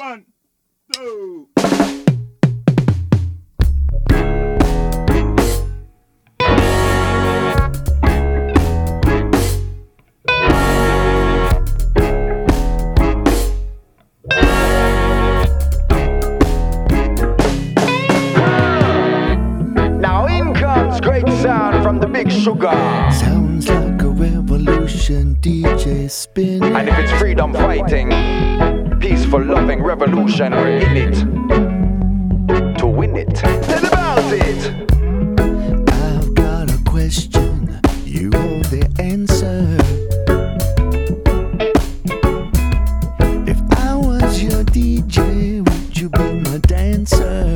1, 2. Now in comes great sound from the Big Sugar. Sounds like a revolution, DJ spinning. And if it's freedom fighting, peaceful loving revolution, we're in it to win it. Tell about it. I've got a question, you hold the answer. If I was your DJ, would you be my dancer?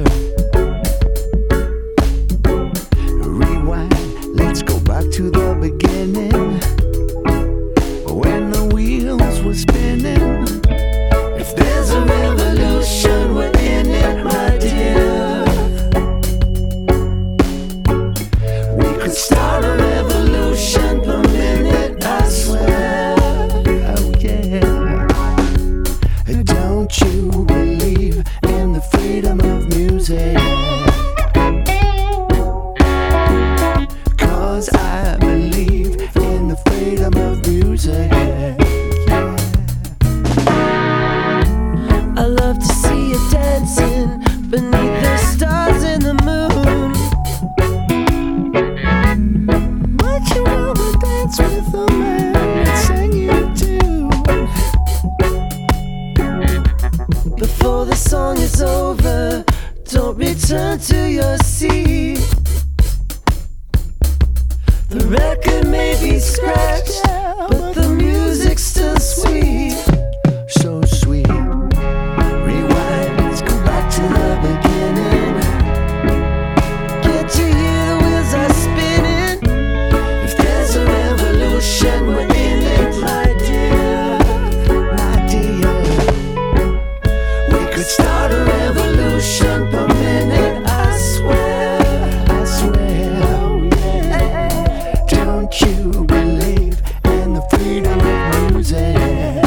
Rewind, let's go back to the beginning, when the wheels were spinning. If there's a revolution, we're in it, my dear. We could start a revolution per minute, I swear. Oh yeah. Don't you believe in the freedom of music? 'Cause I believe in the freedom of music. I love to see you dancing beneath the stars and the moon. But you wanna dance with a man and sing you tune. Before the song is over, don't return to your seat. The record may be scratched, but the music's still sweet. So sweet. Rewind, let's go back to the beginning. Can't you hear the wheels are spinning? If there's a revolution, we're in it, my dear. My dear. We could start a revolution per minute, I swear. I swear. Oh yeah. Don't you believe in the freedom of music?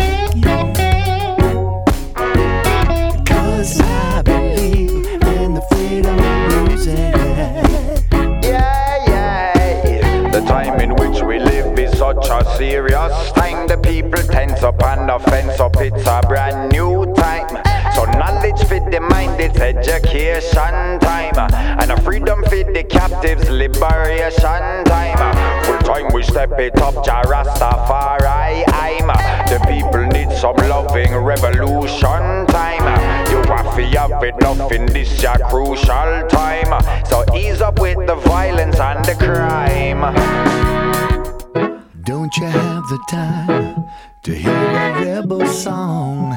'Cause I believe in the freedom of music. Yeah, yeah. The time in which we live is such a serious time. The people tense up and the fence up. It's a brand new time. So knowledge fit the mind, it's education time. And a freedom fit the captives, liberation time. Full time we step it up, Jah Rastafari. The people need some loving revolution time. You have to have enough in this your crucial time. So ease up with the violence and the crime. Don't you have the time to hear a rebel song?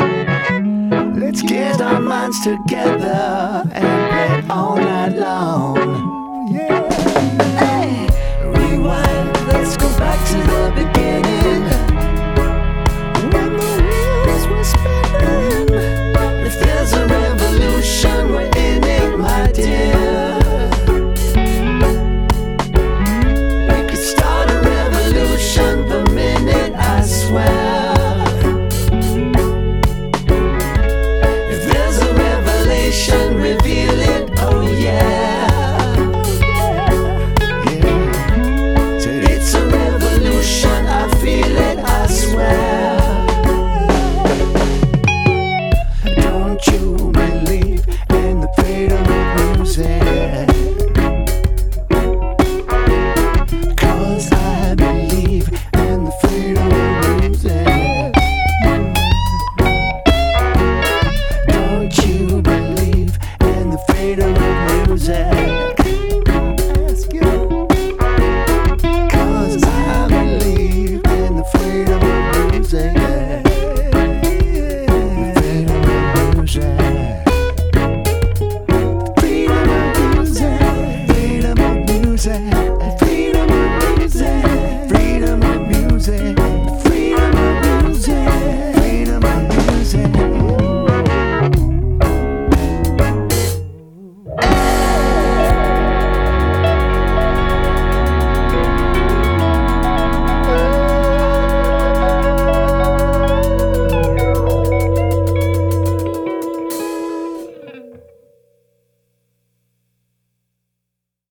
Let's get our minds together and play all night long.